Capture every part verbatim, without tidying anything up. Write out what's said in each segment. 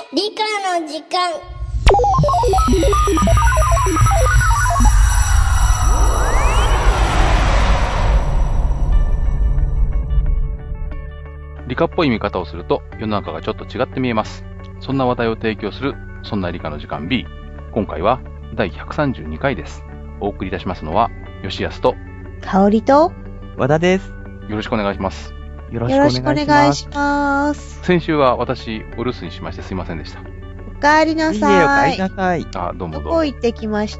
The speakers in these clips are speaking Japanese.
理科の時間。 理科っぽい見方をすると世の中がちょっと違って見えます。そんな話題を提供するそんな理科の時間 B。今回はだいひゃくさんじゅうにかいです。お送りいたしますのは吉安と香りと和田です。 よろしくお願いします。 よろしくお願いします。 よろしくお願いします。 先週は私お留守にしましてすいませんでした。 おかえりなさい。 いいえ、おかえりなさい。 あ、どうもどうも。 どこ行ってきました？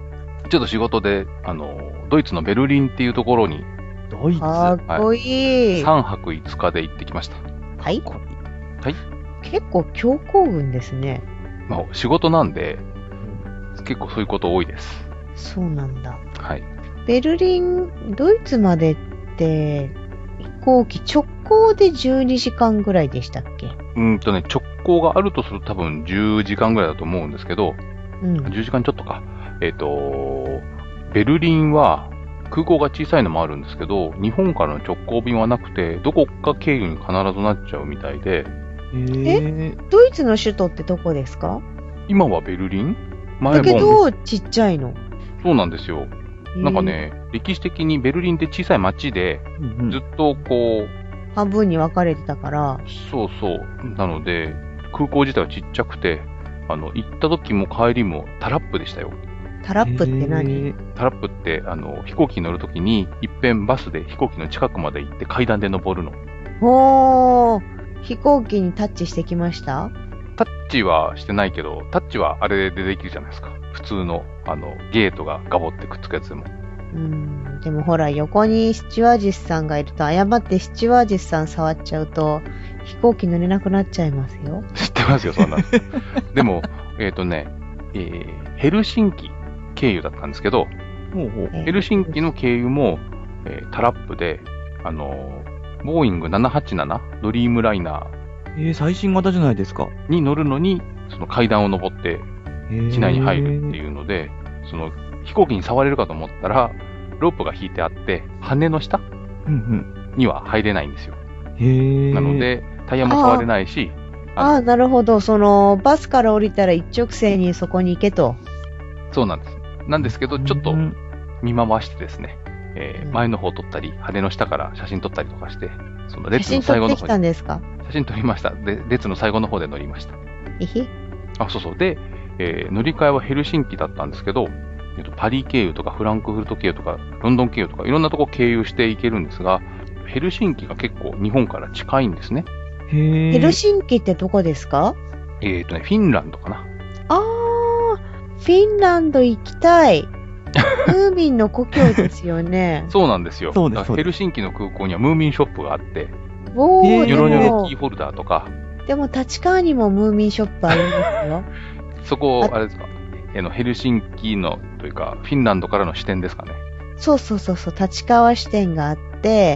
ちょっと仕事であのドイツのベルリンっていうところにドイツ。 かっこいい。 さんぱくいつかで行ってきました。 はい。 はい。 結構強行軍ですね。 まあ仕事なんで結構そういうこと多いです。 そうなんだ。 はい。 ベルリン、ドイツまでって飛行機直行でじゅうにじかんぐらいでしたっけ？ うんとね、直行があるとすると多分じゅうじかんぐらいだと思うんですけど、 うん。 じゅうじかんちょっとか。えっと、ベルリンは空港が小さいのもあるんですけど、日本からの直行便はなくて、どこか経由に必ずなっちゃうみたいで、 えドイツの首都ってどこですか？ 今はベルリン？前だけもど、ちっちゃいの。 そうなんですよ。なんかね、歴史的にベルリンって小さい町で、 ー、うんずっとこう、 半分に分かれてたから。 そうそう。なので、空港自体はちっちゃくて、あの、行った時も帰りもタラップでしたよ。 タラップって何？ えータラップって、あの、飛行機に乗る時に、いっぺんバスで飛行機の近くまで行って階段で登るの。 おー、飛行機にタッチしてきました？ タッチはしてないけど、タッチはあれでできるじゃないですか。普通の、あの、ゲートがガボってくっつくやつでも。 うーん、でもほら、横にスチュワージスさんがいると、誤ってスチュワージスさん触っちゃうと、飛行機乗れなくなっちゃいますよ。 知ってますよ、そんなの。でも、えっ、とね、えー、ヘルシンキ経由だったんですけど、 ほうほう。 えーヘルシンキの経由も、えータラップで、あのー、ボーイングななはちななドリームライナえー、最新型じゃないですか。 ーに乗るのに、その階段を登ってえー、 機内に入るっていうので、その飛行機に触れるかと思ったら、ロープが引いてあって、羽の下うんには入れないんですよ。 うん。へー。 なの、で、タイヤも触れないし、 ああ、なるほど。その、バスから降りたら一直線にそこに行けと。 そうなんです。なんですけど、ちょっとうん見回してですね、えーうん前の方撮ったり、羽の下から写真撮ったりとかして、その写列の真撮ってき最後の方に、 たんですか？ 写真撮りました。で、列の最後の方で乗りました。 えへ。 あ、そうそう。で、えー乗り換えはヘルシンキだったんですけど、えっと、パリ経由とかフランクフルト経由とか、ロンドン経由とか、いろんなとこ経由していけるんですが、ヘルシンキが結構日本から近いんですね。 へー。 ヘルシンキってどこですか？ えっ、とね、フィンランドかな。 あー、フィンランド行きたい。ムーミンの故郷ですよね。 そうなんですよ。 そうですだからヘルシンキの空港にはムーミンショップがあって、 おー、 えーニョロニョロでも、 キーホルダーとか、 でも立川にもムーミンショップありますよ。 そこ、 ああれですか、あのヘルシンキの、というか、フィンランドからの視点ですかね。 そうそうそうそう、立川支店があって、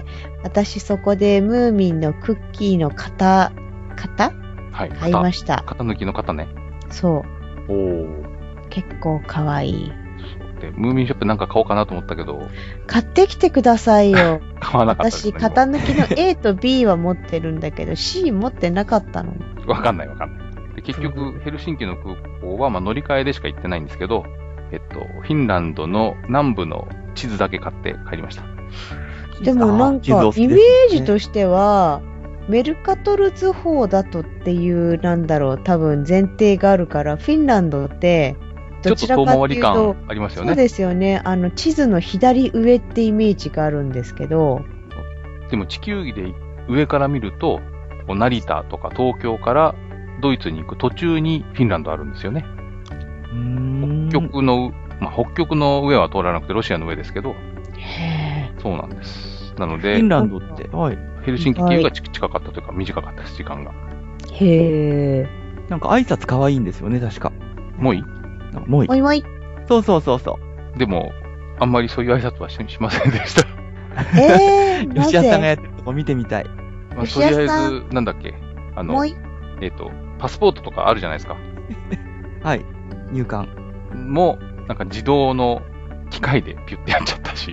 私そこでムーミンのクッキーの型、型はい。 買いました。 型抜きの型ね。 そう。 おー。 結構かわいい。 で、ムーミンショップなんか買おうかなと思ったけど、 買ってきてくださいよ。 買わなかったですね。 私、型抜きの A と B は持ってるんだけど、C 持ってなかったの。 わかんないわかんない。で結局、ヘルシンキの空港は、まあ、乗り換えでしか行ってないんですけど、えっと、フィンランドの南部の地図だけ買って帰りました。 でもなんか、イメージとししては、メルカトル図法だとっていう、なんだろう、多分前提があるから、フィンランドって、 ちょっとどちらか遠回りっていうと感、ありますよそうね。 ですよね。あの、地図の左上ってイメージがあるんですけど、 でも地球儀で上から見ると、こう成田とか東京からドイツに行く途中にフィンランドあるんですよね。北極の、まあ、北極の上は通らなくてロシアの上ですけど、 へーそうなんです。なのフでィン、ランドって、はい。 ヘルシンキ経由がち近かったというか短かったです、時間が。 へー。 なんか挨拶可愛いんですよね、確か。 もういいなんかもういいもいもい。 そうそうそうそう。 でも、あんまりそういう挨拶はししませんでした。 えー、な吉谷さんがやぜってるとこ見てみたい。 まあ、 吉とりあえ安さず、なんだっけ、あの、 もいえっ、と、パスポートとかあるじゃないですか。 はい。入管。 もう、なんか自動の機械でピュッてやっちゃったし、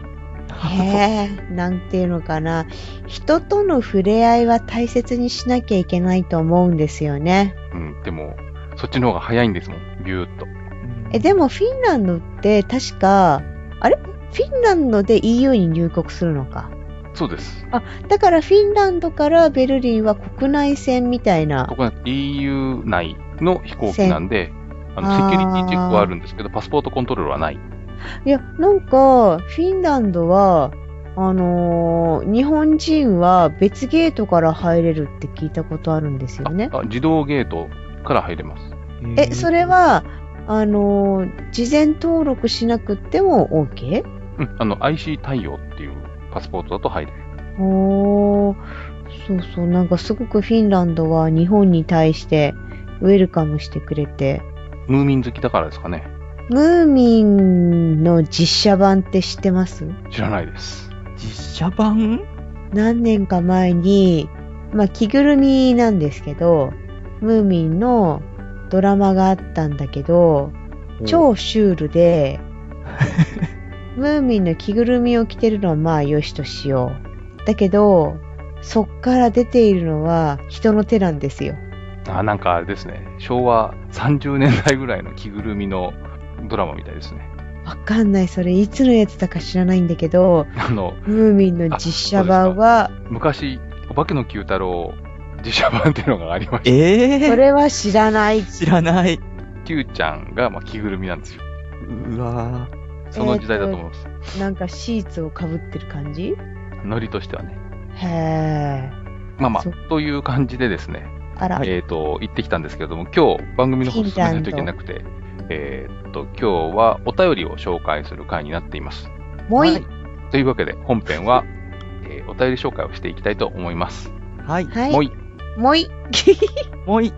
へえ、なんていうのかな。人との触れ合いは大切にしなきゃいけないと思うんですよね。 うん、でも、そっちの方が早いんですもん、ビューっと。 え、でもフィンランドって確か、あれフィンランドで イーユー に入国するのか。 そうです。 あ、だからフィンランドからベルリンは国内線みたいな。 ここは イーユー 内の飛行機なんで、あの、セキュリティチェックはあるんですけど、パスポートコントロールはない。 いや、なんか、フィンランドは、あのー日本人は別ゲートから入れるって聞いたことあるんですよね。 あ、自動ゲートから入れます。 え、それは、あのー事前登録しなくっても OK？ うん、あの、アイシー 対応っていうパスポートだと入れる。 おー、そうそう、なんかすごくフィンランドは日本に対してウェルカムしてくれて、 ムーミン好きだからですかね。 ムーミンの実写版って知ってます？ 知らないです。 実写版？ 何年か前に、まあ着ぐるみなんですけど、ムーミンのドラマがあったんだけど、超シュールで、ムーミンの着ぐるみを着てるのはまあよしとしよう。だけど、そっから出ているのは人の手なんですよ。 あ、なんかあれですね。昭和さんじゅうねんだいぐらいの着ぐるみのドラマみたいですね。 わかんない。それいつのやつだか知らないんだけど、 あの、 ムーミンの実写版は、 昔、お化けの九太郎実写版っていうのがありました。 ええー、 それは知らない。 知らない。 九ちゃんが、まあ、着ぐるみなんですよ。 うわぁ。その時代だと思います。 えー、なんかシーツをかぶってる感じ？ ノリとしてはね。 へー。まあまあ、という感じでですね。 あら。 えっ、ー、と、行ってきたんですけれども、今日番組の方進めないといけなくて、えっ、ー、と、今日はお便りを紹介する回になっています。 もういい、 はい、というわけで、本編は、えー、お便り紹介をしていきたいと思います。 はい。 はい。 もうい。 もうい。 もうい。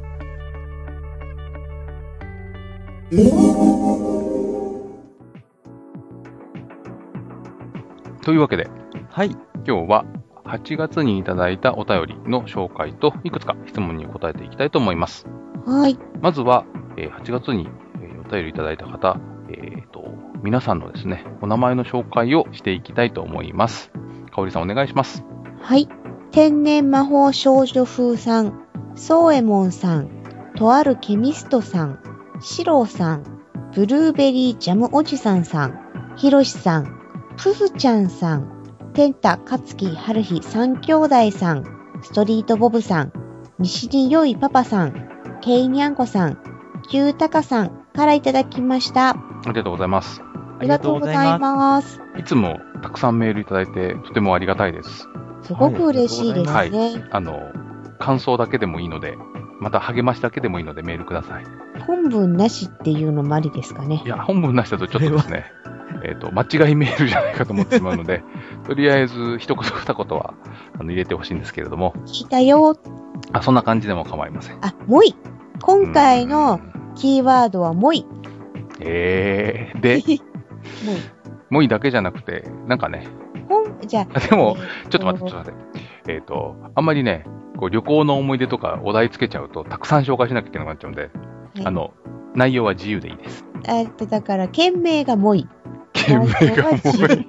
というわけで、 はい。 今日ははちがつにいただいたお便りの紹介と、いくつか質問に答えていきたいと思います。 はい。 まずは、えー、はちがつにお便りいただいた方、えーと、皆さんのですね、お名前の紹介をしていきたいと思います。かおりさんお願いします。 はい。天然魔法少女風さん、そうえもんさん、とあるケミストさん、シローさん、ブルーベリージャムおじさんさん、ひろしさん、プフちゃんさん、テンタ、カツキ、ハルヒ三兄弟さん、ストリートボブさん、西によいパパさん、ケイニャンコさん、キュータカさんからいただきました。 ありがとうございます。 ありがとうございます。 いつもたくさんメールいただいてとてもありがたいです。 すごく嬉しいですね。 はい。あの、感想だけでもいいので、また励ましだけでもいいのでメールください。 本文なしっていうのもありですかね。 いや、本文なしだとちょっとですね、えっと、間違いメールじゃないかと思ってしまうので、とりあえず一言二言はあの入れてほしいんですけれども。 聞いたよ。 あ、そんな感じでも構いません。 あ、もい。今回のキーワードはもい。 えー、で、 もい。 もいだけじゃなくて、なんかね、 ほん、じゃあ。 でも、ちょっと待って、ちょっと待って。えっと、あんまりね、こう旅行の思い出とかお題つけちゃうと、たくさん紹介しなきゃいけなくなっちゃうんで、はい、あの、内容は自由でいいです。 えっと、だから、件名がもい。 件名がもい。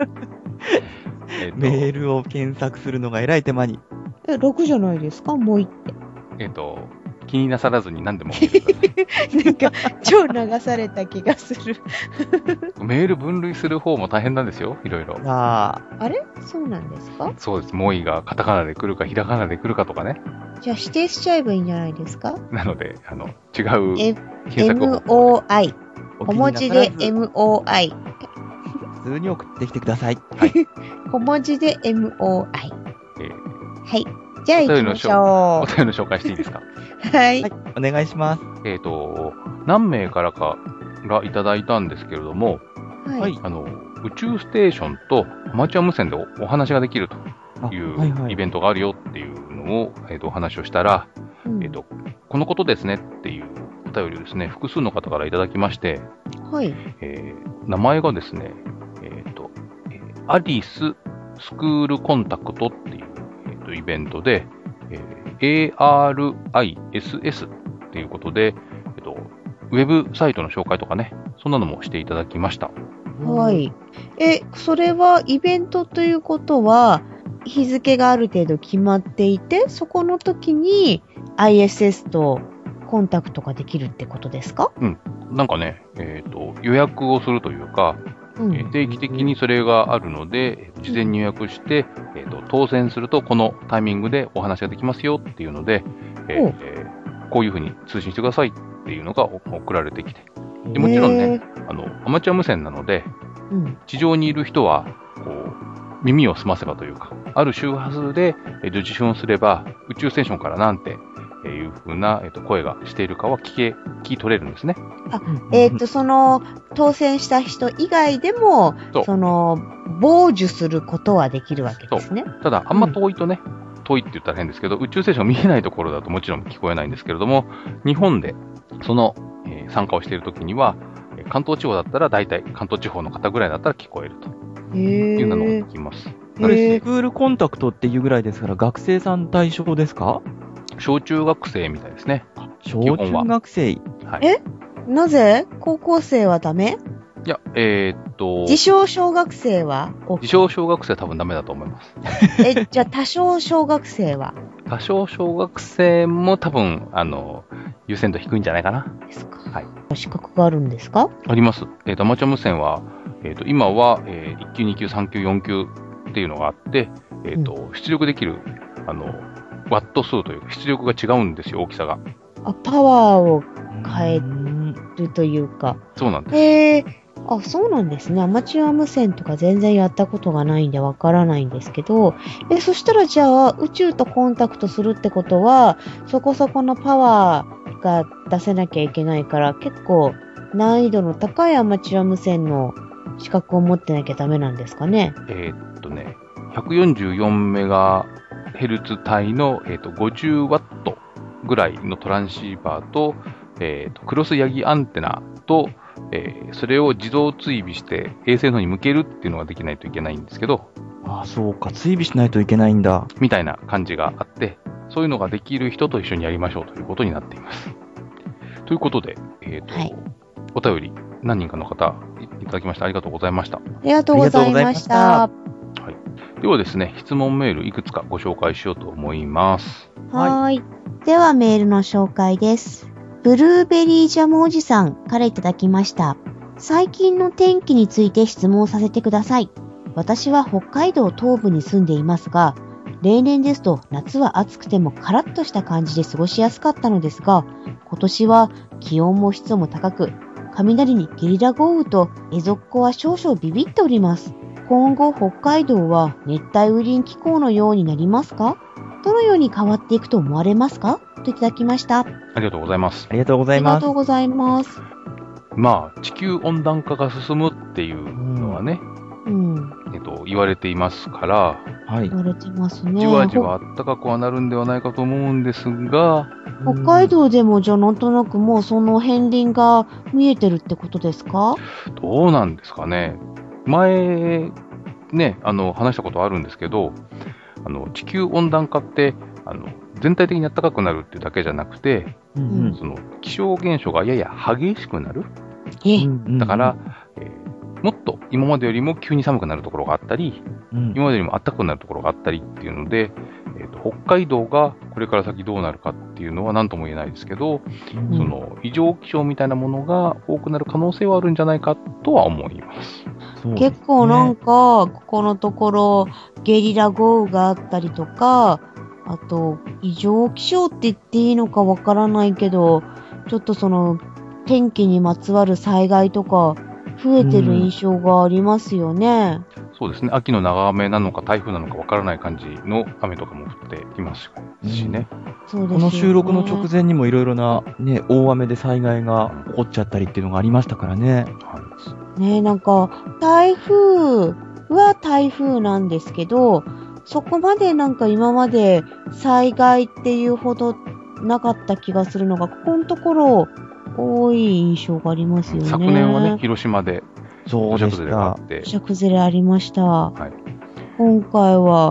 メールを検索するのがえらい手間に。 え、楽じゃないですかもいって。 えっと、気になさらずに何でも送ってください。 なんか、超流された気がする。 メール分類する方も大変なんですよ、いろいろ。 ああれそうなんですか？ そうです。もいがカタカナで来るか、ひらがなで来るかとかね。 じゃあ指定しちゃえばいいんじゃないですか？ なので、あの、違うえ検索方法。 エムオーアイ。小文字で エムオーアイ。 普通に送ってきてください。 はい。 小文字で エムオーアイ。 えー、 はい。じゃあ行きましょう。 お便りの紹介していいですか？ はい。 はい。お願いします。 えっと、何名からかがいただいたんですけれども、 はい。 はい、あの、宇宙ステーションとアマチュア無線で お, お話ができるというイベントがあるよっていうのを、えー、とお話をしたら、うんえーと、このことですねっていうお便りをですね、複数の方からいただきまして、 はいえー、名前がですね、えっ、ー、と、アリススクールコンタクトっていう、えー、とイベントで、えー、エーアールアイエスエス っていうことで、えーと、ウェブサイトの紹介とかね、そんなのもしていただきました。 はい。え、それはイベントということは、日付がある程度決まっていて、そこの時に アイエスエス とコンタクトができるってことですか？ うん。なんかね、えっと、予約をするというか、 うん。 えー定期的にそれがあるので、事前に予約して、えっと、当選するとこのタイミングでお話ができますよっていうので、えーおうえーこういうふうに通信してくださいっていうのがお送られてきて。でもちろんね、 へーあの、アマチュア無線なので、 うん。 地上にいる人は、こう、耳を澄ませばというか、ある周波数で、えーと受信をすれば、宇宙ステーションからなんてえーいうふうな、えーと声がしているかは聞け、聞き取れるんですね。 えっと、その、当選した人以外でも、 そうその、傍受することはできるわけですね。 ただ、あんま遠いとね、遠いって言ったら変ですけど、宇宙ステーション見えないところだともちろん聞こえないんですけれども、日本でその、えー参加をしているときには、えー関東地方だったら大体関東地方の方ぐらいだったら聞こえるとへいうのがー聞きます。 これ、 へースクールコンタクトっていうぐらいですから、学生さん対象ですか？ 小中学生みたいですね。 小中学生。 はい。 えなぜ高校生はダメ？ いや、えーっと、 自称小学生は OK？ 自称小学生は多分ダメだと思います。 え、じゃあ多少小学生は多少小学生も多分、あの、優先度低いんじゃないかな。 ですか？ はい。 資格があるんですか？ あります。えっ、と、アマチュア無線は、えっ、と、今は、えーいっ級、に級、さん級、よん級っていうのがあって、えっ、と、出力できる、あの、ワット数というか、出力が違うんですよ、大きさが。 あ、パワーを変えうんるというか。 そうなんです。 へえ、あ、そうなんですね。アマチュア無線とか全然やったことがないんでわからないんですけど、え、そしたらじゃあ宇宙とコンタクトするってことは、そこそこのパワーが出せなきゃいけないから、結構難易度の高いアマチュア無線の資格を持ってなきゃダメなんですかね。 えーっとね、ひゃくよんじゅうよんメガヘルツ 帯の、えーっと、ごじゅうワットぐらいのトランシーバーと、えーっと、クロスヤギアンテナと、えーそれを自動追尾して衛星の方に向けるっていうのができないといけないんですけど、 あ、そうか。追尾しないといけないんだ。 みたいな感じがあって、そういうのができる人と一緒にやりましょうということになっています。ということで、えっ、と、 はいお便り何人かの方いいただきましてありがとうございました。 ありがとうございました。 ではですね、質問メールいくつかご紹介しようと思います。 はーい。ではメールの紹介です。ブルーベリージャムおじさんからいただきました。最近の天気について質問させてください。私は北海道東部に住んでいますが、例年ですと夏は暑くてもカラッとした感じで過ごしやすかったのですが、今年は気温も湿度も高く、雷にゲリラ豪雨とエゾッコは少々ビビっております。今後北海道は熱帯雨林気候のようになりますか？どのように変わっていくと思われますか？といただきました。 ありがとうございます。 ありがとうござあいます。 りがとうございます。 まあ、地球温暖化が進むっていうのはね、 うん。 えっと、言われていますから、 はい言。われてますね。 じわじわ暖かくはなるんではないかと思うんですが、 ほ北海道でもじゃあなんとなくもうその片鱗が見えてるってことですか？ どうなんですかね。前、ね、あの、話したことあるんですけど、あの、地球温暖化って、あの、全体的に暖かくなるっていうだけじゃなくて、 うんうんその、気象現象がやや激しくなる。 え、 うんだから、えーもっと今までよりも急に寒くなるところがあったり、 うん今までよりも暖かくなるところがあったりっていうので、えーと北海道がこれから先どうなるかっていうのは何とも言えないですけど、 うんその異常気象みたいなものが多くなる可能性はあるんじゃないかとは思います。 そうですね結構なんか、ここのところゲリラ豪雨があったりとか、あと異常気象って言っていいのかわからないけど、ちょっとその天気にまつわる災害とか増えてる印象がありますよね。 そうですね、秋の長雨なのか台風なのかわからない感じの雨とかも降っていますしね。 そうですよね。 この収録の直前にもいろいろなね、大雨で災害が起こっちゃったりっていうのがありましたからね。 はいねえ、なんか、台風は台風なんですけど、そこまでなんか今まで災害っていうほどなかった気がするのが、ここのところ多い印象がありますよね。 昨年はね、広島でそうでし土砂崩れがあたっ。て土、砂崩れありました。 はい、 今回は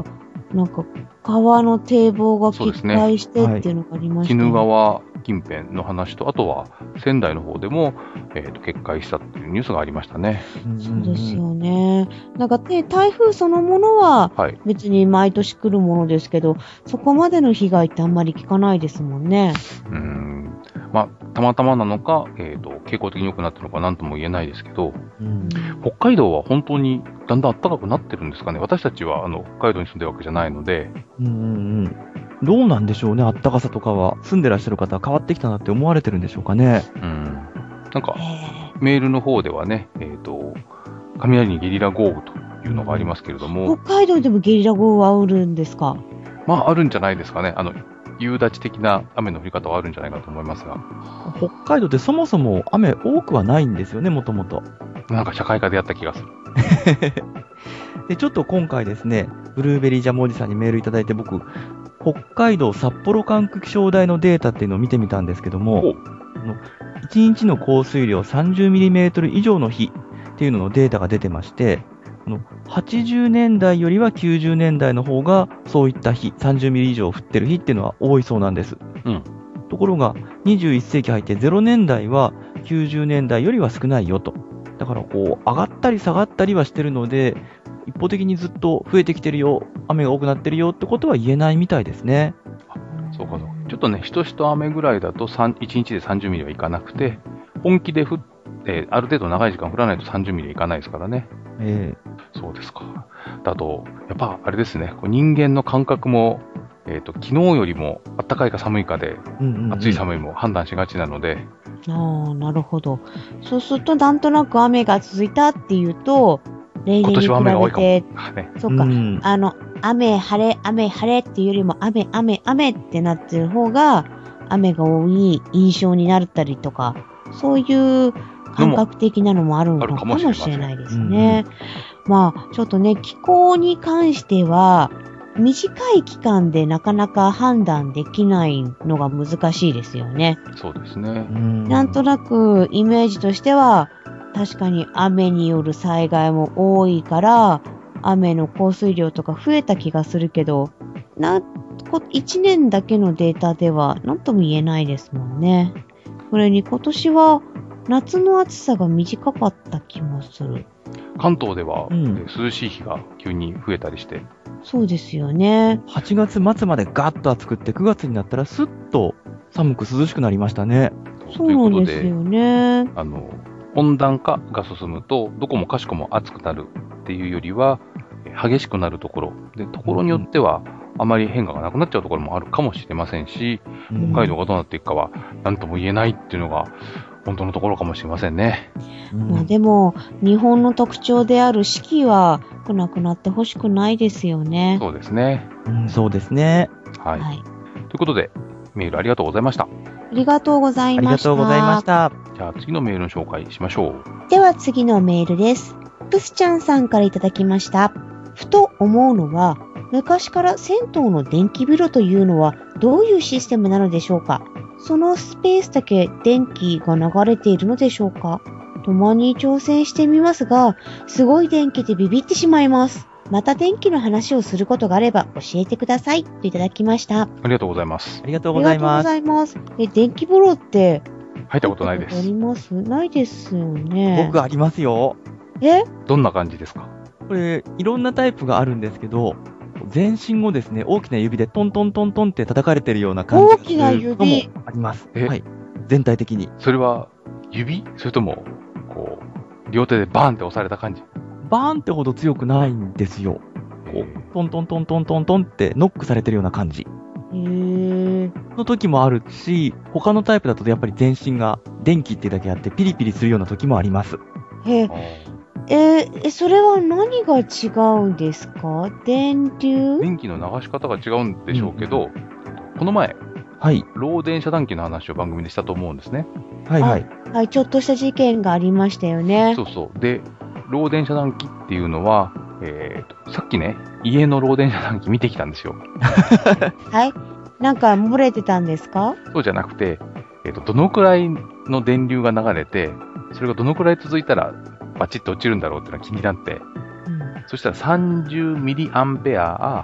なんか、川の堤防が決そうですね壊してっていうのがありましたね。 鬼怒川近辺の話と、あとは仙台の方でも、えーと決壊したっていうニュースがありましたね。 そうですよね。なんかね、台風そのものははい。 別に毎年来るものですけど、そこまでの被害ってあんまり聞かないですもんね。 うーん。まあ、たまたまなのか、えーと、傾向的に良くなってるのか何とも言えないですけど、 うん北海道は本当にだんだん暖かくなってるんですかね。私たちはあの北海道に住んでるわけじゃないので、 うんうんうんどうなんでしょうね、あったかさとかは。住んでらっしゃる方は変わってきたなって思われてるんでしょうかね。 うん。なんか、 へメールの方ではね、えっ、と、雷にゲリラ豪雨というのがありますけれどーも、 北海道でもゲリラ豪雨はあるんですか？ まあ、あるんじゃないですかね。あの、夕立的な雨の降り方はあるんじゃないかと思いますが、 北海道ってそもそも雨多くはないんですよね、もともと。 なんか社会科でやった気がする。 で、ちょっと今回ですね、ブルーベリージャムおじさんにメールいただいて、僕、北海道札幌管区気象台のデータっていうのを見てみたんですけども、 おいちにちの降水量 さんじゅうミリメートル 以上の日っていうののデータが出てまして、このはちじゅうねんだいよりはきゅうじゅうねんだいの方がそういった日、さんじゅうミリ以上降ってる日っていうのは多いそうなんです。 うん。 ところが、にじゅういっせいき入ってゼロねんだいはきゅうじゅうねんだいよりは少ないよと。だからこう、上がったり下がったりはしてるので、一方的にずっと増えてきてるよ、雨が多くなってるよってことは言えないみたいですね。 そうかそうか。ちょっとね、しとしと雨ぐらいだとさんいちにちでさんじゅうミリはいかなくて、本気で降って、ある程度長い時間降らないとさんじゅうミリはいかないですからね。 えそうですか。だと、やっぱあれですね、こう人間の感覚も、えっ、と、昨日よりも暖かいか寒いかで、 ーうんうんうん暑い寒いも判断しがちなので、 ああ、なるほど。そうすると、なんとなく雨が続いたっていうと、例今年年に比は雨が多いかも。 べて、 ね、 そうか、 うんあの、雨、晴れ、雨、晴れっていうよりも、雨、雨、雨ってなってる方が、雨が多い印象になったりとか、そういう感覚的なのもあるのかあるかもしれまもせんしれないですね。まあ、ちょっとね、気候に関しては、短い期間でなかなか判断できないのが難しいですよね。 そうですね。 うんなんとなくイメージとしては、確かに雨による災害も多いから、雨の降水量とか増えた気がするけど、な、こいちねんだけのデータでは何とも言えないですもんね。それに今年は夏の暑さが短かった気もする。 関東では、 うんえー涼しい日が急に増えたりして、 そうですよね。 はちがつ末までガッと暑くってくがつになったらスッと寒く涼しくなりましたね。 そうということで、 なんですよね。 あの、温暖化が進むと、どこもかしこも暑くなるっていうよりは、えー激しくなるところ、で、ところによっては、あまり変化がなくなっちゃうところもあるかもしれませんし、 うん北海道がどうなっていくかは、何とも言えないっていうのが、本当のところかもしれませんね。 うんまあでも、日本の特徴である四季は来なくなってほしくないですよね。 そうですね。 うんそうですね。 はい。 はい。 ということで、メールありがとうございました。 ありがとうござありいました。 がとうございました。 じゃあ次のメールの紹介しましょう。 では次のメールです。プスちゃんさんからいただきました。ふと思うのは、昔から銭湯の電気風呂というのはどういうシステムなのでしょうか？そのスペースだけ電気が流れているのでしょうか？たまに挑戦してみますが、すごい電気でビビってしまいます。また電気の話をすることがあれば教えてくださいといただきました。 ありがとうございますあ。りがとうあごりがとうございます。 ざいます。え、電気風呂って入ったことないでありす。 ます？ないですよね。 僕ありますよ。 えどんな感じですか？ これ、いろんなタイプがあるんですけど、全身をですね、大きな指でトントントントンって叩かれてるような感じが大きな指するのもあります。 えはい。全体的に。 それは、指それとも、こう、両手でバーンって押された感じ？ バーンってほど強くないんですよ。こう、トントントントントントンってノックされてるような感じへー。 の時もあるし、他のタイプだとやっぱり全身が電気ってだけあってピリピリするような時もあります。 へあーえー、え、それは何が違うんですか？電流？ 電気の流し方が違うんでしょうけど、この前、 はい。 漏電遮断機の話を番組でしたと思うんですね。 はいはい。 はい、ちょっとした事件がありましたよね。 そうそう。で、漏電遮断機っていうのは、えーと、さっきね、家の漏電遮断機見てきたんですよ。 はい。なんか漏れてたんですか？ そうじゃなくて、えーと、どのくらいの電流が流れて、それがどのくらい続いたらバチッと落ちるんだろうっていうのが気になって、 うん。 そしたらさんじゅうミリアンペア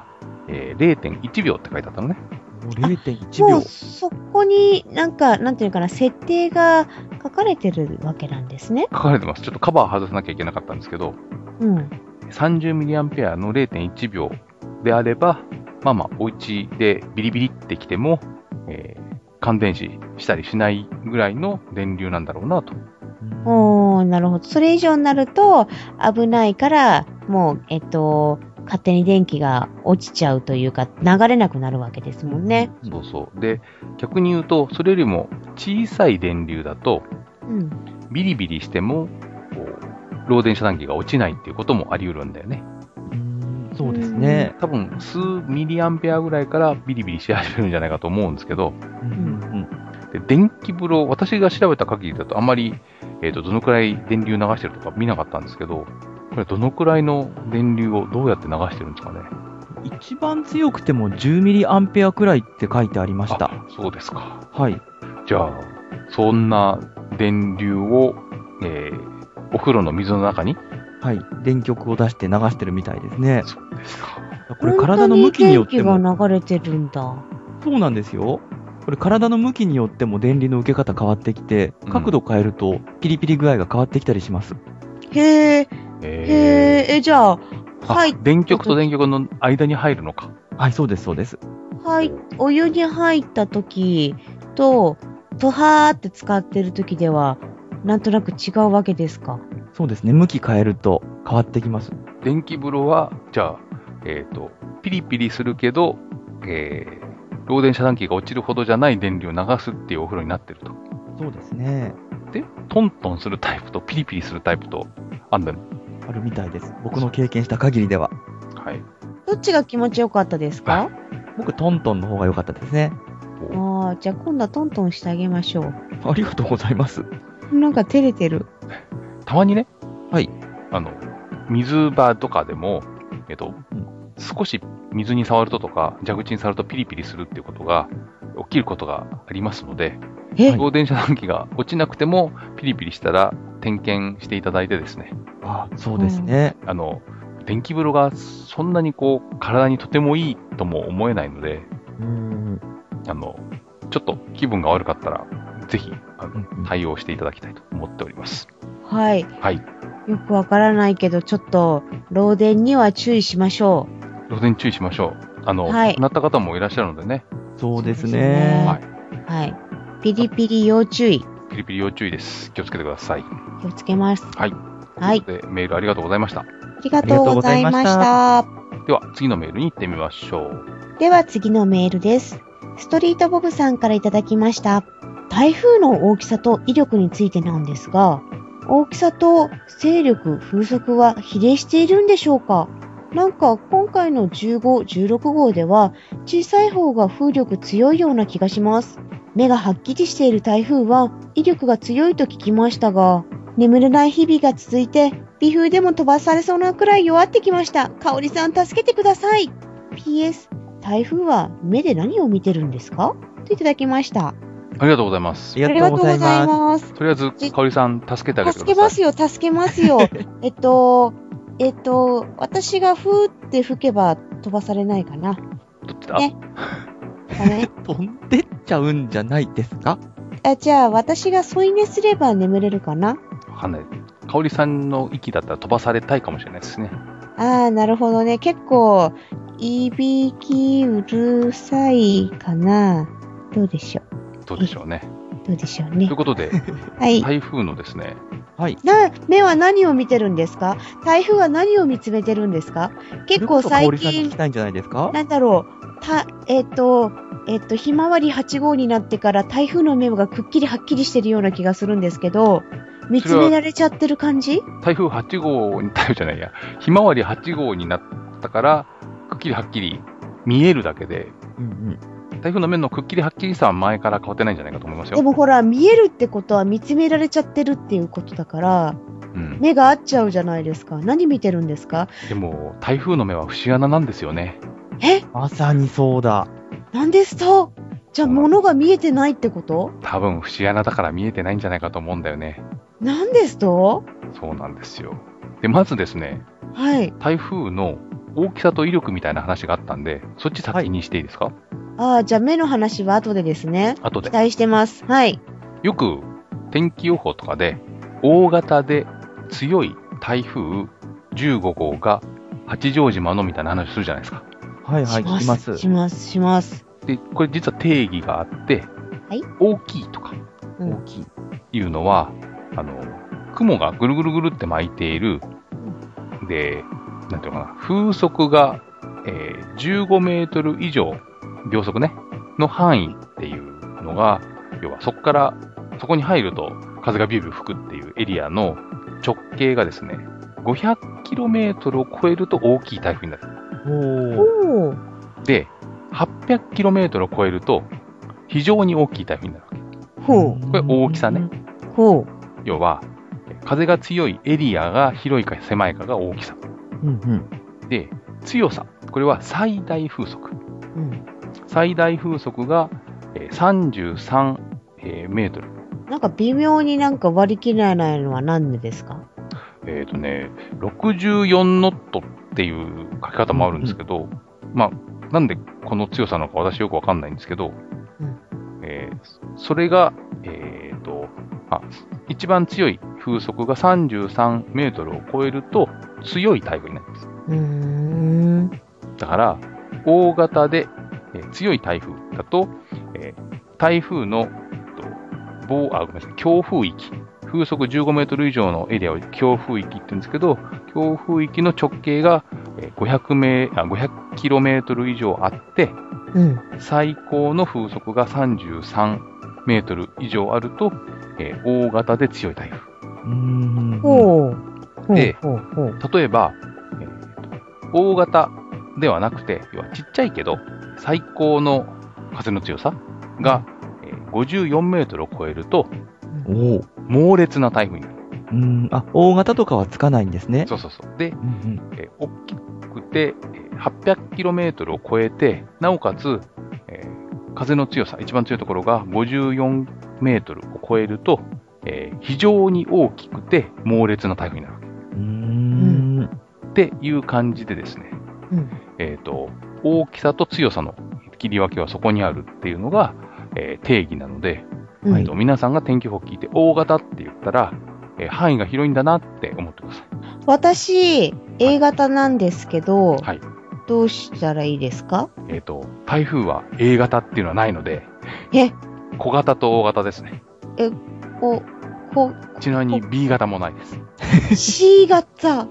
えー、れいてんいちびょうって書いてあったのね。 れいてんいちびょう。 もうそこになんか、なんていうのかな、設定が書かれてるわけなんですね。 書かれてます。ちょっとカバー外さなきゃいけなかったんですけど、 うん。 さんじゅうミリアンペア の れいてんいちびょうであれば、まあまあ、お家でビリビリってきても、えー、感電死したりしないぐらいの電流なんだろうなと。 おー、なるほど。それ以上になると危ないから、もう、えっと、勝手に電気が落ちちゃうというか、流れなくなるわけですもんね。 そうそう。で、逆に言うと、それよりも小さい電流だと、 うん。 ビリビリしても、こう、漏電遮断機が落ちないっていうこともあり得るんだよね。 うーんそうですね。 多分、数ミリアンペアぐらいからビリビリし始めるんじゃないかと思うんですけど、 うんうんで電気風呂、私が調べた限りだとあんまり、えっと、どのくらい電流流してるとか見なかったんですけど、これどのくらいの電流をどうやって流してるんですかね。 うん一番強くてもじゅうミリアンペアくらいって書いてありました。 あ、そうですか。 はい。 じゃあ、そんな電流を、えー、お風呂の水の中に。 はい。電極を出して流してるみたいですね。 そうですか。 これ体の向きによっても。 本当に電気が流れてるんだ。 そうなんですよ。これ体の向きによっても電流の受け方変わってきて、角度変えるとピリピリ具合が変わってきたりします。 へー。へー。え、じゃあ、 はい。電極と電極の間に入るのか。 はい、そうです、そうです。 はい。お湯に入った時と、とはーって使ってる時では、なんとなく違うわけですか？ そうですね。向き変えると変わってきます。 電気風呂は、じゃあ、えっと、ピリピリするけど、えー、漏電遮断機が落ちるほどじゃない電流を流すっていうお風呂になってると。 そうですね。 で、トントンするタイプとピリピリするタイプとあんだよ。 あるみたいです。僕の経験した限りでは。 はい。 どっちが気持ちよかったですか？ 僕、トントンの方が良かったですね。 ああ、じゃあ今度はトントンしてあげましょう。 ありがとうございます。 なんか照れてる。 たまにね、 はい。 あの、水場とかでも、えっと、 うん、 少し水に触るととか、蛇口に触るとピリピリするっていうことが起きることがありますので、 え漏電遮断機が落ちなくてもピリピリしたら点検していただいてですね。 あ、そうですね。 あの、電気風呂がそんなにこう、体にとてもいいとも思えないので、 うーん。 あの、ちょっと気分が悪かったら、ぜひ、あのうんうん対応していただきたいと思っております。 はい。 はい。 よくわからないけど、ちょっと、漏電には注意しましょ漏電注意しましょう。あの、 はい亡くなった方もいらっしゃるのでね。 そうですそうですねね。 はい。 う。はい。ピリピリ要注意。 ピリピリ要注意です。気をつけてください。 気をつけます。 はい。 はい。 ということで、メールありがとうございました。 ありがとうございまし。 ありがとうございましたでは、次のメールに行ってみましょう。 では次のメールです。ストリートボブさんからいただきました。台風の大きさと威力についてなんですが、大きさと勢力、風速は比例しているんでしょうか？なんか今回のじゅうご、じゅうろく号では小さい方が風力強いような気がします。目がはっきりしている台風は威力が強いと聞きましたが、眠れない日々が続いて微風でも飛ばされそうなくらい弱ってきました。かおりさん助けてください。ピーエス 台風は目で何を見てるんですか？といただきました。 ありがとうございますあ。りがとうございます。 ます。 とりあえず、かおりさん、助けてあげてく助ださい。 けますよ、助けますよ。えっと、えっと、私がふーって吹けば飛ばされないかな。 どっちだ、 ねだね。 飛んでっちゃうんじゃないですか？ あ、じゃあ、私が添い寝すれば眠れるかな？ わかんない。かおりさんの息だったら飛ばされたいかもしれないですね。 ああ、なるほどね。結構、いびきうるさいかな。どうでしょう。 どうでしょうね。 どうでしょうねという。ことで、 はい。 台風のですね、 はい。 な、目は何を見てるんですか？台風は何を見つめてるんですか？結構最それこそ香織さんに聞近き、たいんじゃないですか？ なんだろう、た、えっ、と、えっ、と、ひまわりはち号になってから台風の目がくっきりはっきりしてるような気がするんですけど、見つめられちゃってる感じ？ 台風はち号に、台風じゃないや、ひまわりはち号になったから、くっきりはっきり見えるだけで、 うんうん。 台風の面のくっきりはっきりさは前から変わってないんじゃないかと思いますよ。 でもほら、見えるってことは見つめられちゃってるっていうことだから、 うん、 目が合っちゃうじゃないですか。何見てるんですか？ でも、台風の目は節穴なんですよね。 え？ まさにそうだ。 なんですと？じゃあ物が見えてないってこと？ 多分、節穴だから見えてないんじゃないかと思うんだよね。 なんですと？ そうなんですよ。で、まずですね、 はい。 台風の大きさと威力みたいな話があったんで、そっち先にしていいですか？ ああ、じゃあ目の話は後でですね。 後で期。待してます。はい。 よく天気予報とかで、大型で強い台風じゅうごごうが八丈島のみたいな話するじゃないですか。 はいはい、聞きます。 します、します。 で、これ実は定義があって、 はい。 大きいとかうん大きい。 いうのは、あの、雲がぐるぐるぐるって巻いている、で、なんていうのかな、風速が、えーじゅうごメートル以上、秒速ね、の範囲っていうのが、要はそこから、そこに入ると風がビュービュー吹くっていうエリアの直径がですね、ごひゃくキロメートルを超えると大きい台風になる。 おー。 おー。 で、はっぴゃくキロメートルを超えると非常に大きい台風になるわけ。 ほう。 これ大きさね。 ほう。 要は、風が強いエリアが広いか狭いかが大きさ。 うんうん。 で、強さ。これは最大風速。 うん。 最大風速がえーさんじゅうさんえーメートル。 なんか微妙になんか割り切れないのは何でですか？ えっ、とね、ろくじゅうよんノットっていう書き方もあるんですけど、まあ、なんでこの強さなのか私よくわかんないんですけど、 うんえーそれが、えっ、と、あ、一番強い風速がさんじゅうさんメートルを超えると強い台風になります。 うーん。 だから、大型で、えー強い台風だと、えー台風の、と暴あごめんなさい強風域、風速じゅうごメートル以上のエリアを強風域って言うんですけど、強風域の直径がえーごひゃくメーあごひゃくキロメートル以上あって、 うん。 最高の風速がさんじゅうさんメートル以上あると、えー大型で強い台風。 うーん。 ほう。ほうでほうほう。 例えば、えーと大型ではなくて、要はちっちゃいけど、最高の風の強さが、えーごじゅうよんメートルを超えると、 おー。 猛烈な台風になる。 うーん。あ、大型とかはつかないんですね。 そうそうそう。で、 うんうん。 えー大きくて、えーはっぴゃくキロメートルを超えて、なおかつ、えー風の強さ、一番強いところがごじゅうよんメートルを超えると、えー非常に大きくて猛烈な台風になるわけ。 うーん。 っていう感じでですね、 うん。 えっ、と、大きさと強さの切り分けはそこにあるっていうのが、えー定義なので、 うんえーと皆さんが天気予報を聞いて大型って言ったら、えー範囲が広いんだなって思ってください。 私、A 型なんですけど、 はい。 どうしたらいいですか？ えっ、と、台風は A 型っていうのはないので、 え、 小型と大型ですね。 お、ほ、 ちなみに B 型もないです。 C 型。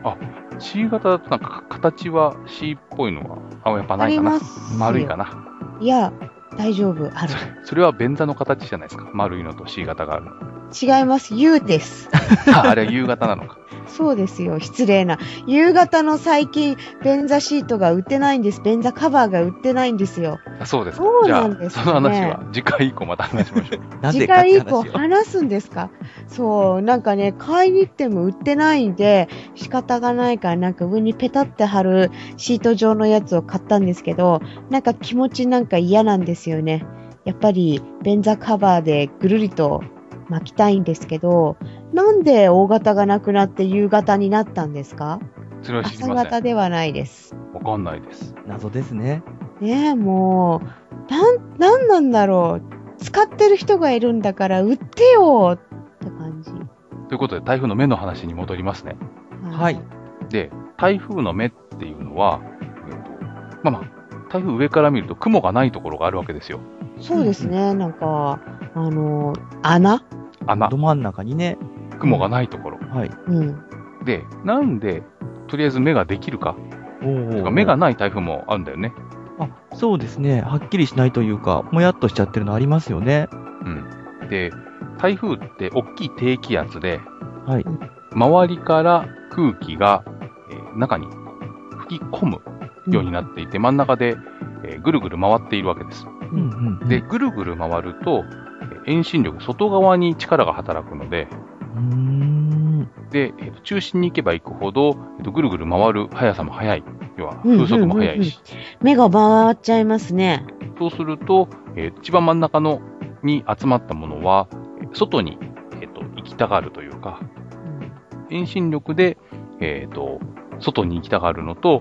C 型だとなんか形は C っぽいのは、あ、やっぱあないかな。 りますよ。 丸いかな。 いや、大丈夫。ある。 それは便座の形じゃないですか。丸いのと C 型があるの。 違います。U です。 あ、あれは U 型なのか。 そうですよ。失礼な。夕方の最近、便座シートが売ってないんです。便座カバーが売ってないんですよ。 あそうですか。 そうじゃあ、 なんですねその話は次回以降また話しましょう。 次なぜかって回以降話を。 話すんですか？そう、なんかね、買いに行っても売ってないんで、仕方がないからなんか上にペタって貼るシート状のやつを買ったんですけど、なんか気持ちなんか嫌なんですよね。やっぱり便座カバーでぐるりと巻きたいんですけど、なんで大型がなくなって夕型になったんですか？ それは知り朝ません。 型ではないです。 わかんないです。 謎ですね。 ねえ、もう、なん、なんなんだろう。使ってる人がいるんだから売ってよって感じ。 ということで、台風の目の話に戻りますね。 はい。 で、台風の目っていうのは、えっと、まあまあ、台風上から見ると雲がないところがあるわけですよ。 そうですね、なんか、あの、穴穴ど、真ん中にね。 雲がないところ。 はい。 うん。 で、なんで、とりあえず目ができるか。 おてーか目がない台風もあるんだよね。 あ、そうですね。はっきりしないというか、もやっとしちゃってるのありますよね。 うん。で、台風って大きい低気圧で、 はい。 周りから空気が、えー中に吹き込むようになっていて、真ん中で、えーぐるぐる回っているわけです。 うんうんうん。 で、ぐるぐる回ると、えー遠心力、外側に力が働くので、 うーん。 で、えーと中心に行けば行くほど、えーとぐるぐる回る速さも速い。要は、風速も速いし。 目が回っちゃいますね。 そうすると、えー一番真ん中のに集まったものは、えー外に、えーと行きたがるというか、遠心力で、えーと外に行きたがるのと、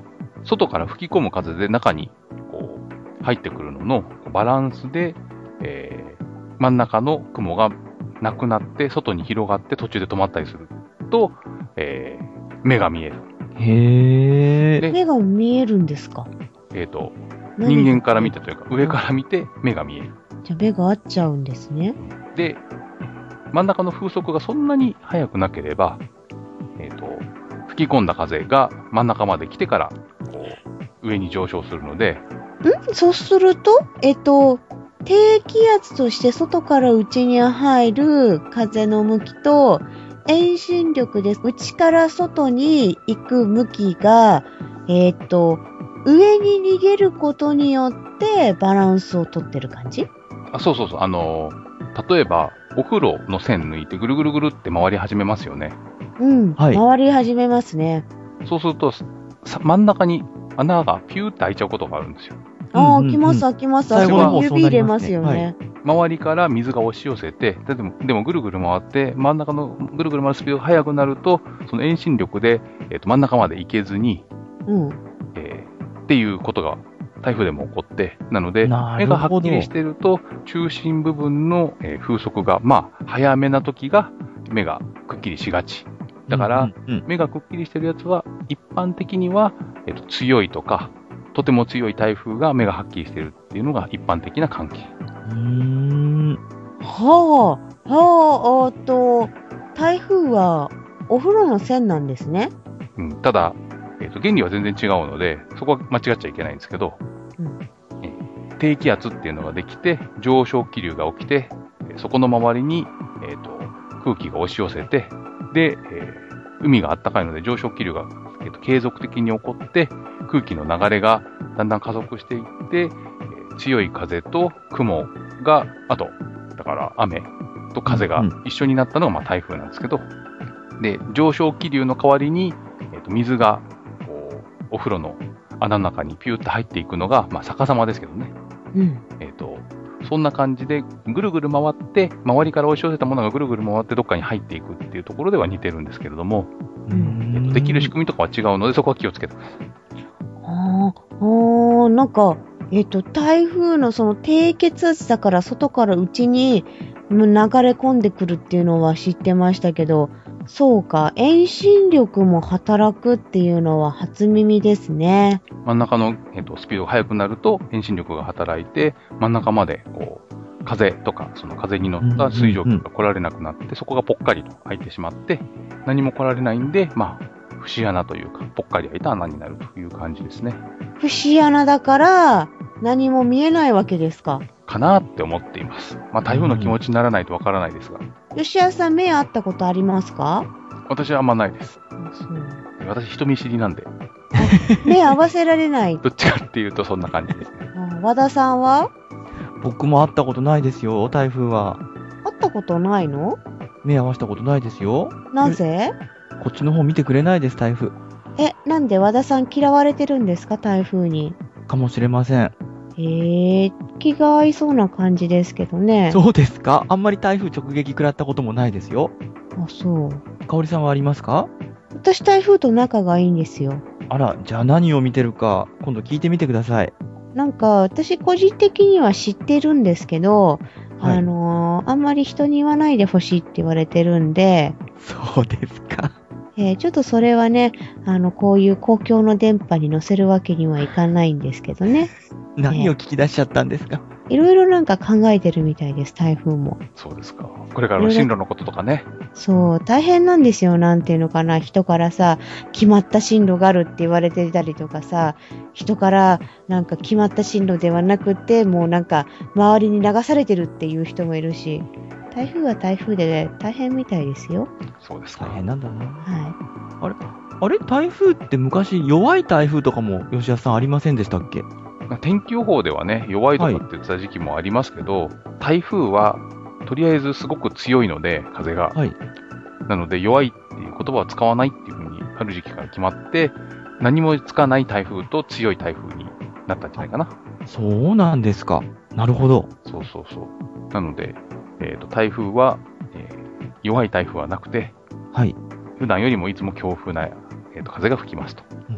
外から吹き込む風で中にこう入ってくるののバランスで、えー、真ん中の雲がなくなって外に広がって途中で止まったりすると、えー、目が見える。 へー。 目が見えるんですか？ えっと、人間から見てというか、上から見て目が見える。 じゃあ目が合っちゃうんですね。 で、真ん中の風速がそんなに速くなければ、えっと、吹き込んだ風が真ん中まで来てから、こう、上に上昇するので。 んそうすると、えっと、低気圧として外から内に入る風の向きと、遠心力で内から外に行く向きが、えっと、上に逃げることによってバランスをとってる感じ？ あ、そうそうそう。あの、例えば、お風呂の線抜いてぐるぐるぐるって回り始めますよね。 うん。はい、回り始めますね。 そうすると、真ん中に穴がピューって開いちゃうことがあるんですよ。 ああ、開きます、開きます。最後の指入れますよね。 周りから水が押し寄せて、でも、でもぐるぐる回って、真ん中のぐるぐる回るスピードが速くなると、その遠心力で、えーと、真ん中まで行けずに、うんえー、っていうことが台風でも起こって、なので、目がはっきりしてると、中心部分の、えー、風速が、まあ、早めな時が、目がくっきりしがち。だから、うんうんうん、目がくっきりしてるやつは、一般的には、えーと、強いとか、とても強い台風が目がはっきりしてるっていうのが一般的な関係。 うーん。はあ、はあ、えっと、台風はお風呂の線なんですね。 うん、ただ、えーと、原理は全然違うので、そこは間違っちゃいけないんですけど、うんえー、低気圧っていうのができて、上昇気流が起きて、そこの周りに、えーと、空気が押し寄せて、で、えー、海が暖かいので上昇気流が、えーと、継続的に起こって、空気の流れがだんだん加速していって、えー、強い風と雲が、あと、だから雨と風が一緒になったのがまあ台風なんですけど、で、上昇気流の代わりに、えーと、水がこうお風呂の穴の中にピューって入っていくのが、まあ逆さまですけどね。うん、えっと、そんな感じでぐるぐる回って、周りから押し寄せたものがぐるぐる回ってどっかに入っていくっていうところでは似てるんですけれども、うんえーと、できる仕組みとかは違うので、そこは気をつけてください。 ああ、なんか、えっと、台風のその低血圧だから外から内に流れ込んでくるっていうのは知ってましたけど、そうか、遠心力も働くっていうのは初耳ですね。 真ん中の、えっと、スピードが速くなると遠心力が働いて、真ん中までこう風とか、その風に乗った水蒸気が来られなくなって、うんうんうん、そこがぽっかりと開いてしまって、何も来られないんで、まあ、節穴というか、ぽっかり開いた穴になるという感じですね。 節穴だから、何も見えないわけですか。 かなって思っています。まあ、台風の気持ちにならないとわからないですが。 吉谷さん、目合ったことありますか？ 私はあんまないです。そう私、人見知りなんで。 目合わせられない。 どっちかっていうと、そんな感じですね。 和田さんは？ 僕も会ったことないですよ、台風は。 会ったことないの？ 目合わせたことないですよ。 なぜ？ こっちの方見てくれないです、台風。 え、なんで和田さん嫌われてるんですか、台風に。 かもしれません。 へえ、気が合いそうな感じですけどね。 そうですか？あんまり台風直撃食らったこともないですよ。 あ、そう。 かおりさんはありますか？ 私台風と仲がいいんですよ。 あら、じゃあ何を見てるか、今度聞いてみてください。 なんか、私個人的には知ってるんですけど、はい、あのー、あんまり人に言わないでほしいって言われてるんで。 そうですか。 えー、ちょっとそれはね、あの、こういう公共の電波に載せるわけにはいかないんですけどね。 何を聞き出しちゃったんですか？ いろいろなんか考えてるみたいです、台風も。 そうですか。これからの進路のこととかね。 そう、大変なんですよ、なんていうのかな。人からさ、決まった進路があるって言われてたりとかさ、人からなんか決まった進路ではなくて、もうなんか周りに流されてるっていう人もいるし、台風は台風で大変みたいですよ。 そうですか。 大変なんだね。 はい。 あれあれ台風って昔弱い台風とかも吉田さんありませんでしたっけ？ 天気予報ではね、弱いとかって言ってた時期もありますけど、はい、台風はとりあえずすごく強いので、風が。はい、なので弱いっていう言葉は使わないっていうふうにある時期から決まって、何もつかない台風と強い台風になったんじゃないかな。 そうなんですか。なるほど。 そうそうそう。なので、えーと、台風は、えー、弱い台風はなくて、はい、普段よりもいつも強風な、えーと、風が吹きますと。うんうん、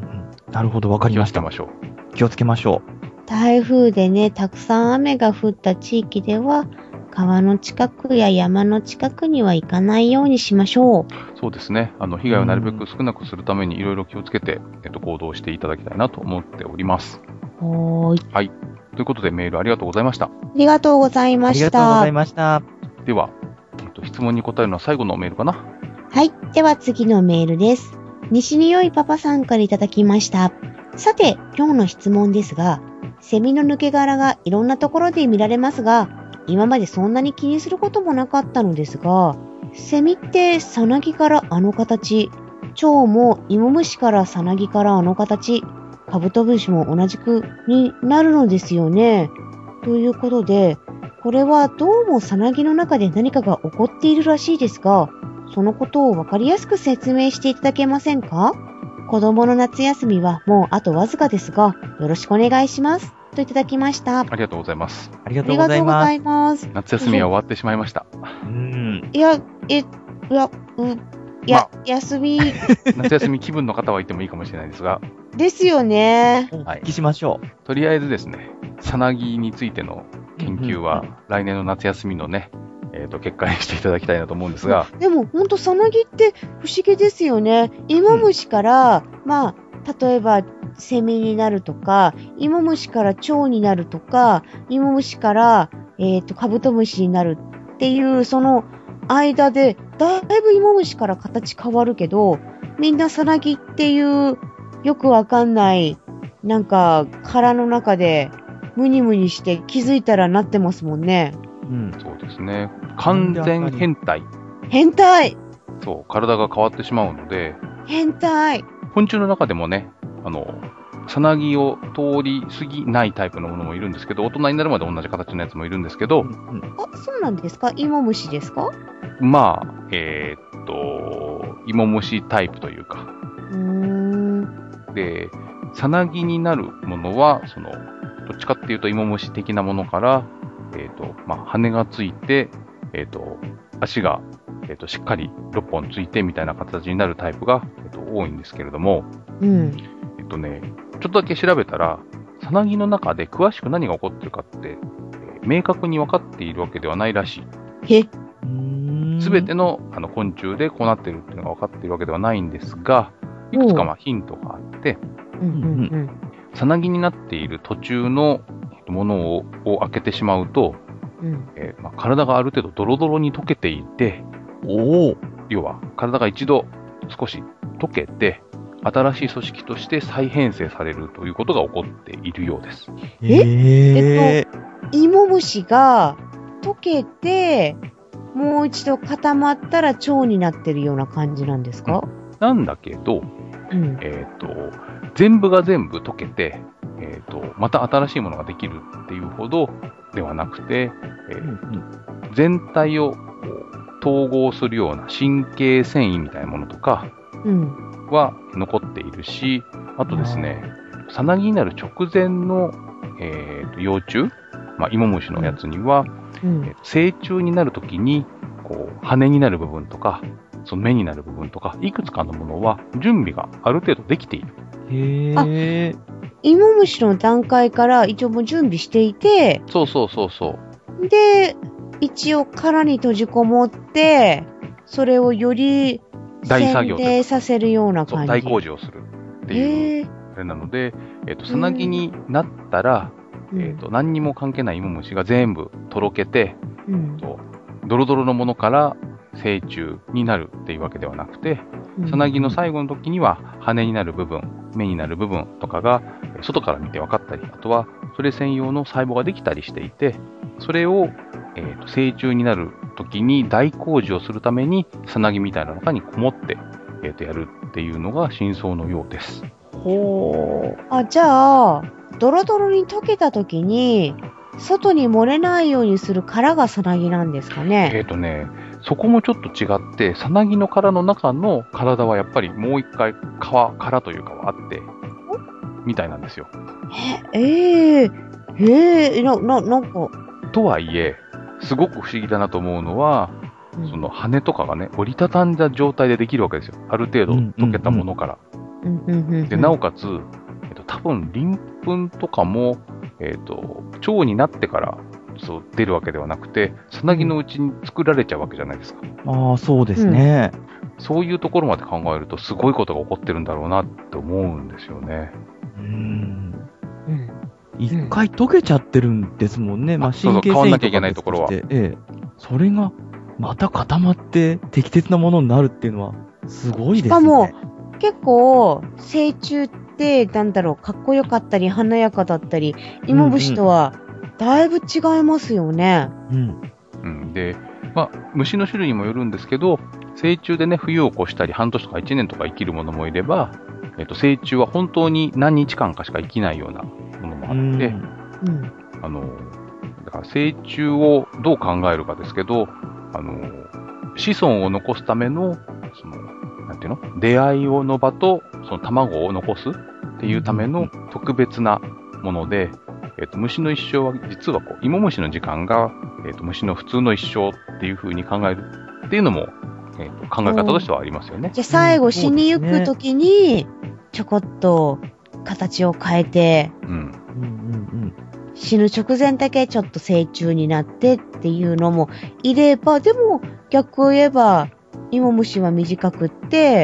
なるほど、わかりました。 気をつけましょう。気をつけましょう。台風でね、たくさん雨が降った地域では、川の近くや山の近くには行かないようにしましょう。 そうですね。あの、被害をなるべく少なくするためにいろいろ気をつけて、えっと、行動していただきたいなと思っております。 はーい。 はい。ということでメールありがとうございました。 ありがとうございました。 ありがとうございました。 では、えっと、質問に答えるのは最後のメールかな。 はい。では次のメールです。西によいパパさんからいただきました。さて、今日の質問ですが、セミの抜け殻がいろんなところで見られますが、今までそんなに気にすることもなかったのですが、セミってさなぎからあの形、蝶もイモムシからさなぎからあの形、カブトムシも同じくになるのですよね。ということで、これはどうもさなぎの中で何かが起こっているらしいですが、そのことをわかりやすく説明していただけませんか？子供の夏休みはもうあとわずかですが、よろしくお願いします。といただきました。 ありがとうございます。 ありがとうございます。ありがとうございます。 夏休みは終わってしまいました。 うん。 いや、え、いや、う、いや、ま、休み。 夏休み気分の方は言ってもいいかもしれないですが。 ですよね。 はい。お聞きしましょう。 とりあえずですね、さなぎについての研究は、来年の夏休みのね、えっと、結果にしていただきたいなと思うんですが。 でも、ほんとさなぎって不思議ですよね。イモムシから、うん、まあ、例えば、セミになるとか、イモムシから蝶になるとか、イモムシから、えっと、カブトムシになるっていう、その間で、だいぶイモムシから形変わるけど、みんなさなぎっていう、よくわかんない、なんか、殻の中で、ムニムニして気づいたらなってますもんね。 うん、そうですね。完全変態。 変態！ そう、体が変わってしまうので。 変態！ 昆虫の中でもね、あの、さなぎを通り過ぎないタイプのものもいるんですけど、大人になるまで同じ形のやつもいるんですけど。うんうん、 あ、そうなんですか？イモムシですか？ まあ、えー、っと、イモムシタイプというか。 うーん。 で、さなぎになるものは、その、どっちかっていうとイモムシ的なものから、えー、っと、まあ、羽がついて、えー、っと、足が、えー、っと、しっかりろっぽんついてみたいな形になるタイプが、えー、っと、多いんですけれども、 うん。 えっとね、ちょっとだけ調べたら、さなぎの中で詳しく何が起こってるかって、えー、明確に分かっているわけではないらしい。 へすべてのあの昆虫でこうなっているっていうのが分かっているわけではないんですが、いくつかまあヒントがあって、さなぎになっている途中のものをを開けてしまうと、うんえーまあ、体がある程度ドロドロに溶けていて、お要は体が一度少し溶けて、新しい組織として再編成されるということが起こっているようです。 ええっと、イモムシが溶けて、もう一度固まったら蝶になってるような感じなんですか？ うん、なんだけど、 うん、 えっと、全部が全部溶けて、えっと、また新しいものができるっていうほどではなくて、えーうん、全体を統合するような神経繊維みたいなものとかは残っているし、あとですね、さなぎになる直前の、えー、と幼虫、まあ、イモムシのやつには、うんえー、成虫になるときにこう羽になる部分とか、その目になる部分とか、いくつかのものは準備がある程度できている。 へー。イモムシの段階から一応もう準備していて、 そうそうそうそう。 で、一応殻に閉じこもって、それをより大作業洗させるような感じ。 大工事をするっていう、あれなので、えっと、さなぎになったら、えっと、何にも関係ないイモムシが全部とろけて、うん、とドロドロのものから成虫になるっていうわけではなくて、さなぎの最後の時には羽になる部分、目になる部分とかが外から見て分かったり、あとはそれ専用の細胞ができたりしていて、それを、えーと、成虫になる時に大工事をするためにさなぎみたいな中にこもって、えーと、やるっていうのが真相のようです。 ほー。あ、じゃあ、ドロドロに溶けた時に外に漏れないようにする殻がさなぎなんですかね？ えっとね、そこもちょっと違って、さなぎの殻の中の体はやっぱりもう一回皮、殻というかはあって、みたいなんですよ。 ええー、ええー、な、な、なんか。 とはいえ、すごく不思議だなと思うのは、うん、その羽とかがね、折りたたんだ状態でできるわけですよ。ある程度溶けたものから。ううんうんうん。 で、なおかつ、えっと、多分、鱗粉とかも、えっと、腸になってからそう出るわけではなくて、さなぎのうちに作られちゃうわけじゃないですか。 ああ、そうですね。 そういうところまで考えると、すごいことが起こってるんだろうなって思うんですよね。 うーん。 うん一回溶けちゃってるんですもんね。まあ、 そうそう神経変わんなきゃいけ繊維とかないところは別としてええ。それが、また固まって適切なものになるっていうのは、すごいですね。 しかも、結構、成虫って、なんだろう、かっこよかったり、華やかだったり、芋虫とは、だいぶ違いますよね。 うん。 うん、で、まあ、虫の種類にもよるんですけど、成虫でね、冬を越したり、半年とかいちねんとか生きるものもいれば、えっと、成虫は本当に何日間かしか生きないようなものもあって、 うん。 あの、だから成虫をどう考えるかですけど、あの、子孫を残すための、その、なんていうの出会いをの場と、その卵を残すっていうための特別なもので、えっと、虫の一生は、実はこう、芋虫の時間が、えっと、虫の普通の一生っていう風に考えるっていうのも、えっと、考え方としてはありますよね。 じゃあ最後死にゆくときに、ちょこっと形を変えて、 うん。 うんうんうん。 死ぬ直前だけちょっと成虫になってっていうのもいれば、でも逆を言えば、芋虫は短くって、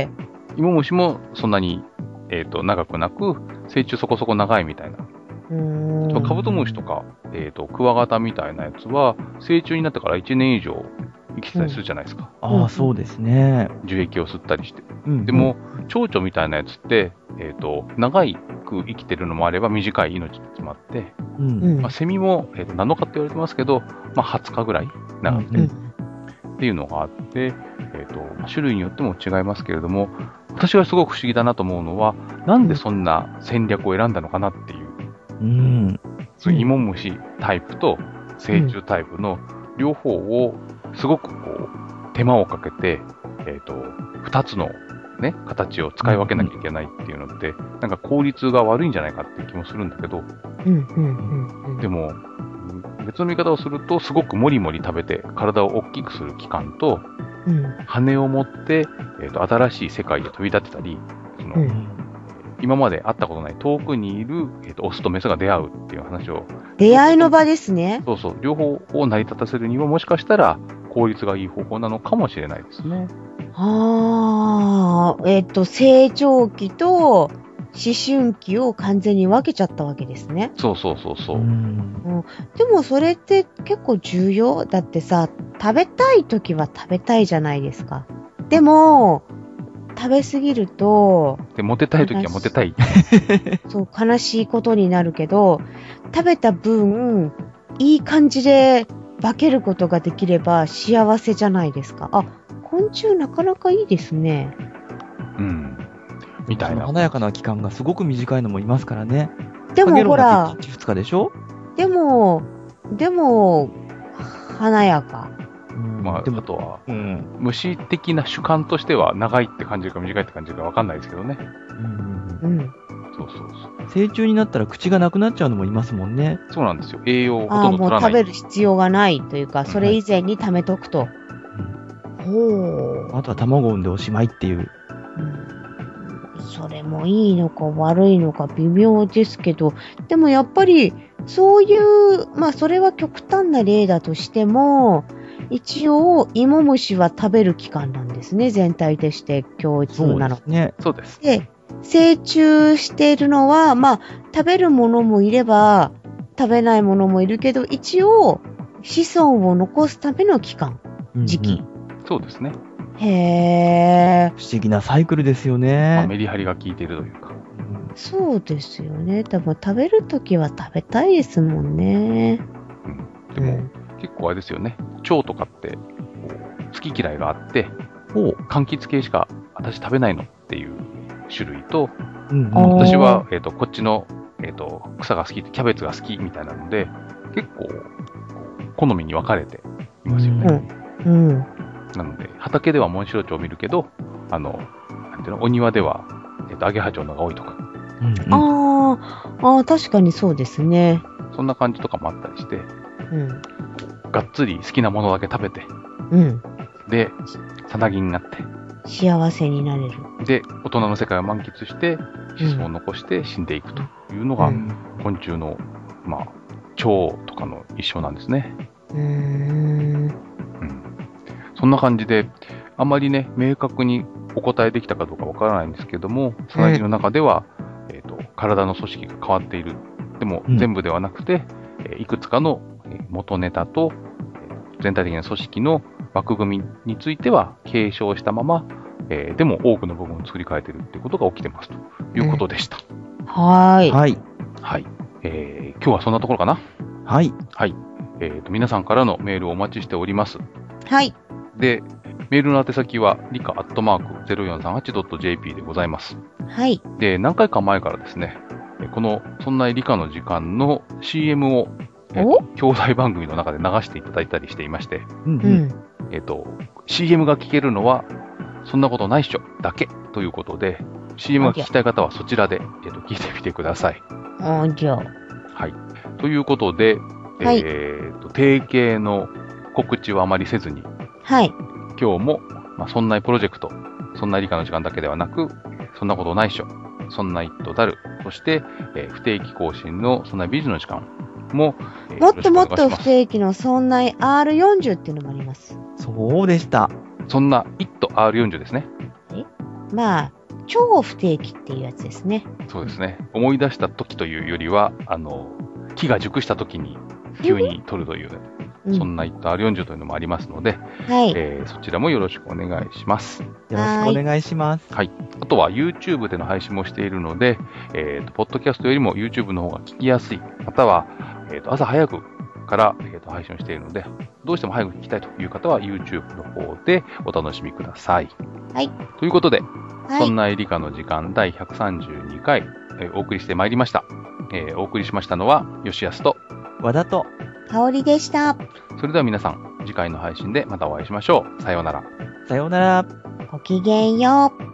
芋虫もそんなに、えっと、長くなく、成虫そこそこ長いみたいな。 うーんカブトムシとか、えっと、クワガタみたいなやつは、成虫になってからいちねん以上生きてたりするじゃないですか。 ああ、そうですね。 樹液を吸ったりして。 うん。 でも、蝶々みたいなやつって、えっと、長く生きてるのもあれば短い命もあって、 うん。 うんまあ、セミも、えーとなのかって言われてますけど、まあ、はつかぐらい長くて、 うんっていうのがあって、えーと、種類によっても違いますけれども、私がすごく不思議だなと思うのは、なんでそんな戦略を選んだのかなっていう、 うん。 そういう芋虫タイプと成虫タイプの両方をすごくこう、手間をかけて、えっと、二つのね、形を使い分けなきゃいけないっていうのって、なんか効率が悪いんじゃないかっていう気もするんだけど、 うんうんうんでも、別の見方をすると、すごくもりもり食べて体を大きくする器官と、 うん羽を持って、えっと、新しい世界へ飛び立てたり、そのうん今まで会ったことない遠くにいる、えっと、オスとメスが出会うっていう話を、 出会いの場ですね。 そうそう、両方を成り立たせるには、もしかしたら効率がいい方法なのかもしれないですね。 ああ、えっと、成長期と思春期を完全に分けちゃったわけですね。 そうそうそうそう。 うん。 でもそれって結構重要だってさ、食べたい時は食べたいじゃないですか。でも、食べ過ぎると、 で、モテたいときはモテたい。 そう悲しいことになるけど、食べた分、いい感じで化けることができれば幸せじゃないですか。あ、昆虫なかなかいいですね。 うん。みたいな。 華やかな期間がすごく短いのもいますからね。 でもかげろうほらだっていちにちふつかでしょ。 でも、でも、華やか。 うんまあ、 でもあとは、 うん。 虫的な主観としては長いって感じるか短いって感じるかわかんないですけどね。 うんうん。 そうそうそう。 成虫になったら口がなくなっちゃうのもいますもんね。 そうなんですよ。栄養をほああ、 とんどもう取らない。 食べる必要がないというか、それ以前に貯めとくと。ほう。 あとは卵を産んでおしまいっていう。 うんそれもいいのか悪いのか微妙ですけど、でもやっぱりそういう、まあそれは極端な例だとしても、一応芋虫は食べる期間なんですね、全体として共通そうなの。 ですね。 そうです。 で、成虫しているのは、まあ食べるものもいれば食べないものもいるけど、一応子孫を残すための期間、時期。 うんうんそうですね。 へー。 不思議なサイクルですよまあ、 ね。 メリハリが効いているというか。 うんそうですよね。多分食べるときは食べたいですもんね。 でも、結構あれですよね。蝶とかって、こう好き嫌いがあって、 ほう。 柑橘系しか私食べないのっていう種類と、 うんうんあー私は、えっ、と、こっちの、えっ、と、草が好きって、キャベツが好きみたいなので、結構、こう好みに分かれていますよね。 うん。うん。 なので、畑ではモンシロチョウを見るけど、あの、なんていうの、お庭では、えっ、と、アゲハチョウのが多いとか、 うんうんあーあー、確かにそうですね。 そんな感じとかもあったりして、 うん。 がっつり好きなものだけ食べて、 うん。 で、さなぎになって、 幸せになれる。 うで、大人の世界を満喫して、子孫を残して死んでいくというのが、昆虫の、まあ、蝶とかの一生なんですね。 うーん。 うん。そんな感じで、あまりね、明確にお答えできたかどうかわからないんですけども、さなぎの中では、えっと、体の組織が変わっている。でも、 うん全部ではなくて、えーいくつかのえー元ネタと、えー全体的な組織の枠組みについては継承したまま、えーでも多くの部分を作り変えているっていうことが起きてますということでした。 はーい。 はい。 はい。えー今日はそんなところかな。 はい。 はい。えっと、皆さんからのメールをお待ちしております。 はい。 で、メールの宛先は、理科アットマーク ゼロよんさんはちドットジェーピー でございます。 はい。 で、何回か前からですね、えこの、そんな理科の時間の シーエム を、えっとお教材番組の中で流していただいたりしていまして、 うんうん。 うん。 えっと、シーエム が聞けるのは、そんなことないっしょ、だけということで、シーエム が聞きたい方はそちらで、えっと、聞いてみてください。 あじゃあ。 はい。ということで、 はいえっと、定型の告知はあまりせずに、 はい。 今日も、まあ、そんなプロジェクト、そんな理科の時間だけではなく、そんなことないっしょ、そんな一途たる、そして、えー不定期更新のそんな美術の時間も、えーもっともっと不よろしくお願いします。 定期のそんな アールよんじゅう っていうのもあります。 そうでした。 そんな一途 アールよんじゅう ですね。 まあ、超不定期っていうやつですね。 そうですね。思い出した時というよりは、あの、木が熟した時に急に撮るという、 うん、 そんな一途 アールよんじゅう というのもありますので、 はい。 えーそちらもよろしくお願いします。 よろしくお願いします。 はい。あとは YouTube での配信もしているので、えっ、と、ポッドキャストよりも YouTube の方が聞きやすい。または、えっ、と、朝早くから、えーと配信をしているので、どうしても早く聞きたいという方は YouTube の方でお楽しみください。 はい。 ということで、 はい。 そんな理科の時間第ひゃくさんじゅうにかい、えーお送りしてまいりました。えーお送りしましたのは、吉安と、 和田と、 香りでした。 それでは皆さん、次回の配信でまたお会いしましょう。さようなら。 さようなら。 ごきげんよう。